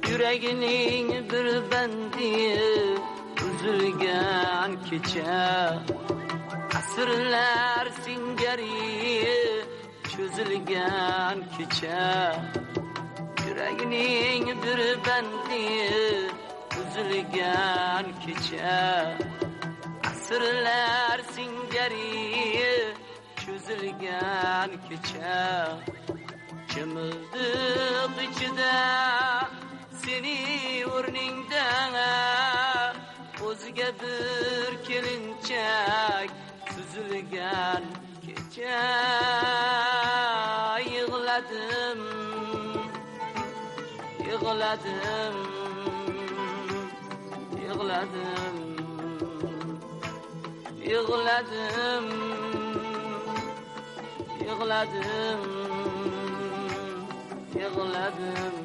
Yüreğinin bir bendi üzülgen kecha, asırlar singari çözülgen kecha. Yüreğinin bir bendi üzülgen kecha, asırlar singari çözülgen kecha. Çımıldık içide seni urningden, o'ziga bir kelinchak süzülgen kecha. Yığladım, yığladım, yığladım, yığladım, yığladım, yığladım.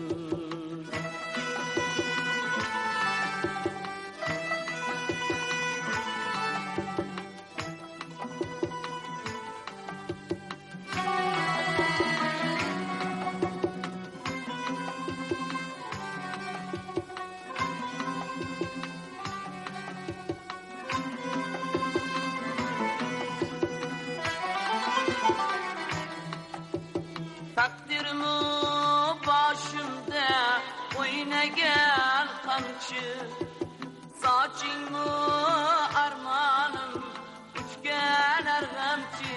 Takdirimi başımda oynagan qamchi, sochingmi armonim uchgan arg'amchi.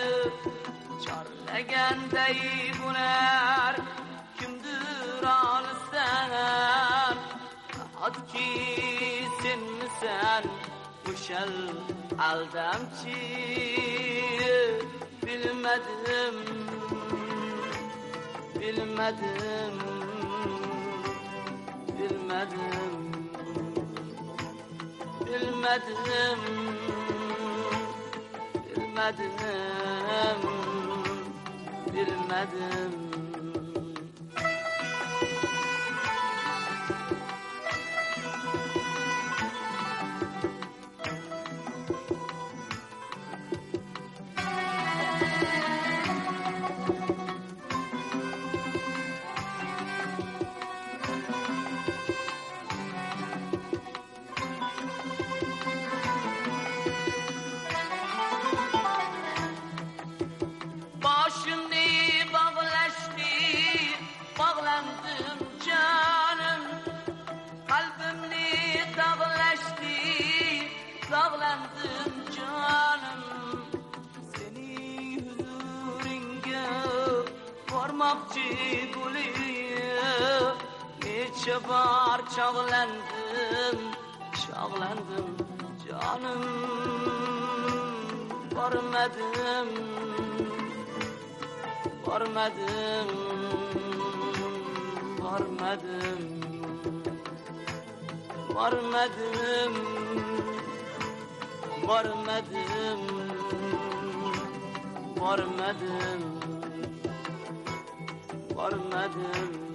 Chorlaganday bular kimdir olisdan, nahotki senmisan o'shal aldamchi. Bilmadim, bilmedim, bilmedim, bilmedim, bilmedim, bilmedim. Başını bağlaştı, bağlandım canım. Kalbimni dağlaştı, dağlandım canım. Seni huzuringa varmakçı bulayım. Neçe bar çağlandım, çağlandım canım. Varmadım, varmadım, varmadım, varmadım, varmadım, varmadım, varmadım.